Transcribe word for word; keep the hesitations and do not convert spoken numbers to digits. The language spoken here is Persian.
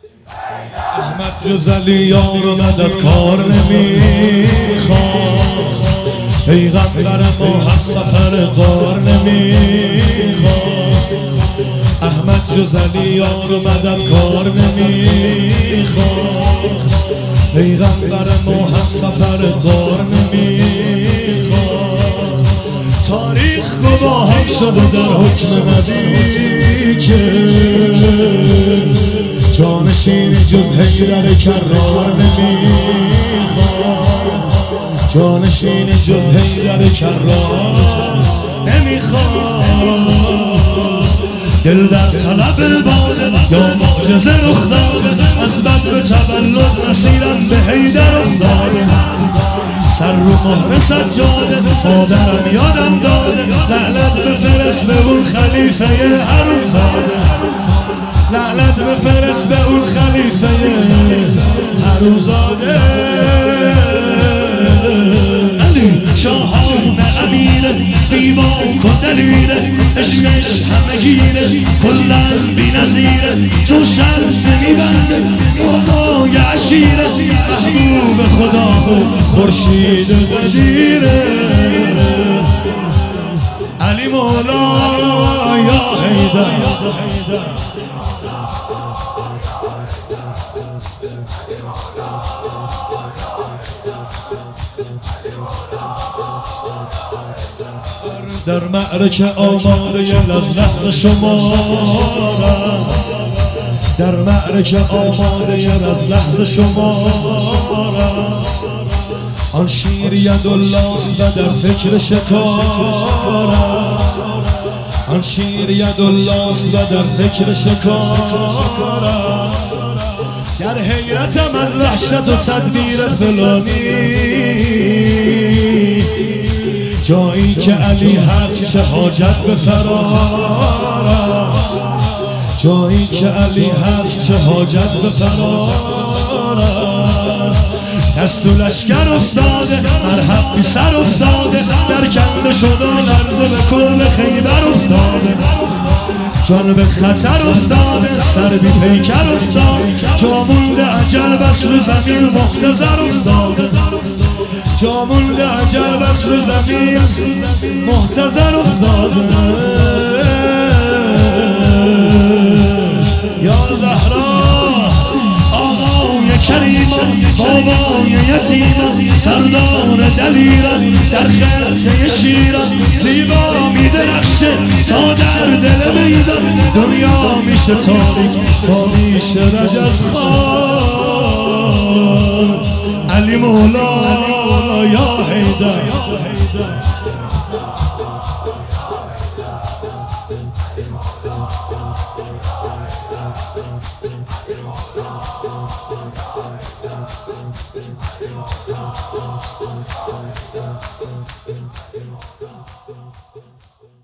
احمد جزلی یار و مدد کار نمیخواست، پیغمبر ما هم سفر غار نمیخواست. احمد جزلی یار و مدد کار نمیخواست، پیغمبر ما هم سفر غار نمیخواست. تاریخ گواهم شده در حکم نبی که جانشین جز حیدر کرار نمیخواد، جانشین جز حیدر کرار نمیخواد. دل در طلب باده یا معجزه رخ داده، از بد به تولد مسیرم به حیدر افتاده. سر رو مهر سجاده مادرم یادم داده، لعنت بفرست به اون خلیفه حرومزاده، لعنت بفرست به اون خلیفه حرومزاده. علی شاهان امیره قیماک و دلیره، عشقش همه گیره کلن بی نظیره. چون شرف میبنده آقای عشیره، محبوب خدا خورشید قدیره. علی مولا یا حیدر، در معرکه آماده لحظه شمار است، در معرکه آماده از لحظه شمار است. آن شیر یدالله است و در فکر شکار است، آن شیر یدالله است و در فکر شکار است. در حیرتم از وحشت و تدبیر فلانی، جایی که علی هست چه حاجت به فرار است، جایی که علی هست چه حاجت به فرار است. دست و لشکر افتاده مرحب بی سر افتاده، در کنده شد و لرزه به کل خیبر افتاده. جان به خطر افتاده سر بی پیکر افتاده، جا مونده عجل بس رو زمین مختزر افتاده، جا مونده عجل بس رو زمین مختزر افتاده. یا زهرا آقای کریمان، بابای یتیمان، سردار دلیران، در خرقه شیران زیبا میدرخشه تا در دل میدان. دنیا میشه تاریک تا میشه رجزخوان. علی مولا یا حیدر، Thank you.